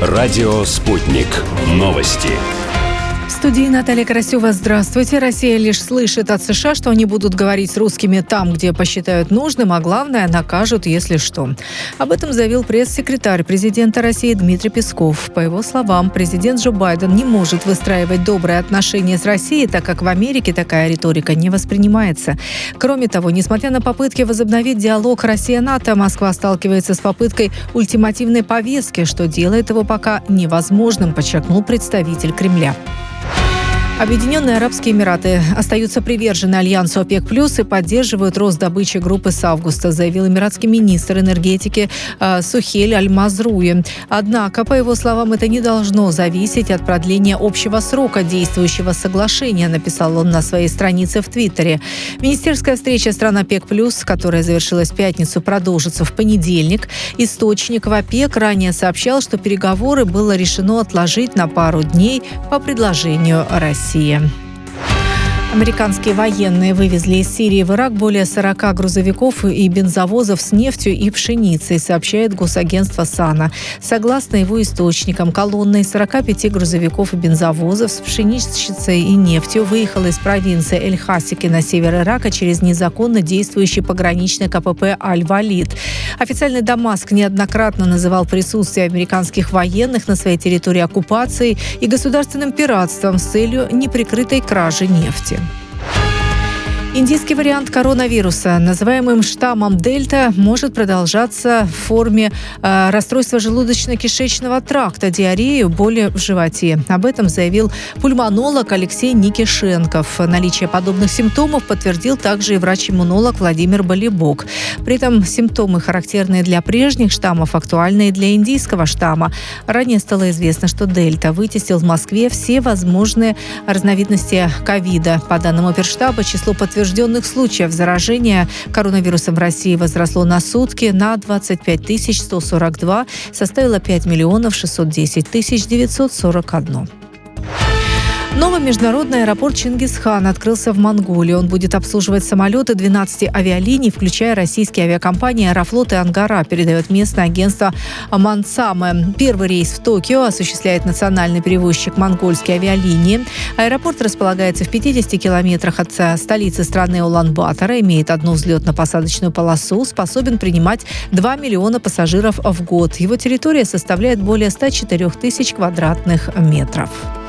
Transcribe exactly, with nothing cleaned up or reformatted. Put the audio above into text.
Радио «Спутник». Новости. В студии Наталья Карасева. Здравствуйте. Россия лишь слышит от США, что они будут говорить с русскими там, где посчитают нужным, а главное, накажут, если что. Об этом заявил пресс-секретарь президента России Дмитрий Песков. По его словам, президент Джо Байден не может выстраивать добрые отношения с Россией, так как в Америке такая риторика не воспринимается. Кроме того, несмотря на попытки возобновить диалог Россия-НАТО, Москва сталкивается с попыткой ультимативной повестки, что делает его пока невозможным, подчеркнул представитель Кремля. Объединенные Арабские Эмираты остаются привержены альянсу ОПЕК+, и поддерживают рост добычи группы с августа, заявил эмиратский министр энергетики э, Сухель Аль-Мазруи. Однако, по его словам, это не должно зависеть от продления общего срока действующего соглашения, написал он на своей странице в Твиттере. Министерская встреча стран ОПЕК+, которая завершилась в пятницу, продолжится в понедельник. Источник в ОПЕК ранее сообщал, что переговоры было решено отложить на пару дней по предложению России. Американские военные вывезли из Сирии в Ирак более сорока грузовиков и бензовозов с нефтью и пшеницей, сообщает госагентство САНА. Согласно его источникам, колонна из сорока пяти грузовиков и бензовозов с пшеницей и нефтью выехала из провинции Эль-Хасики на север Ирака через незаконно действующий пограничный КПП Аль-Валид. Официальный Дамаск неоднократно называл присутствие американских военных на своей территории оккупацией и государственным пиратством с целью неприкрытой кражи нефти. Индийский вариант коронавируса, называемым штаммом Дельта, может продолжаться в форме э, расстройства желудочно-кишечного тракта, диареи, боли в животе. Об этом заявил пульмонолог Алексей Никишенков. Наличие подобных симптомов подтвердил также и врач-иммунолог Владимир Болибок. При этом симптомы, характерные для прежних штаммов, актуальны и для индийского штамма. Ранее стало известно, что Дельта вытеснил в Москве все возможные разновидности ковида. По данным оперштаба, число подтвержденных Подтвержденных случаев заражения коронавирусом в России возросло на сутки на двадцать пять тысяч сто сорок два, составило пять миллионов шестьсот десять тысяч девятьсот сорок один. Новый международный аэропорт Чингисхан открылся в Монголии. Он будет обслуживать самолеты двенадцати авиалиний, включая российские авиакомпании «Аэрофлот» и «Ангара», передает местное агентство «Мансаме». Первый рейс в Токио осуществляет национальный перевозчик «Монгольские авиалинии». Аэропорт располагается в пятидесяти километрах от столицы страны Улан-Батора, имеет одну взлетно-посадочную полосу, способен принимать два миллиона пассажиров в год. Его территория составляет более ста четырёх тысяч квадратных метров.